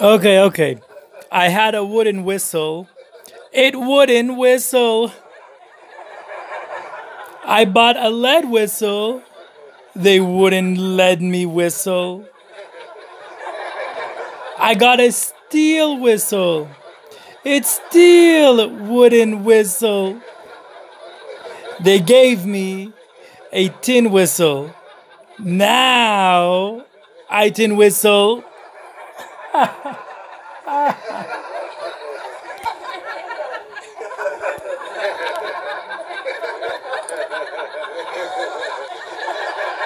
Okay, okay. I had a wooden whistle. It wouldn't whistle. I bought a lead whistle. They wouldn't let me whistle. I got a steel whistle. It still wouldn't whistle. They gave me a tin whistle. Now I tin whistle.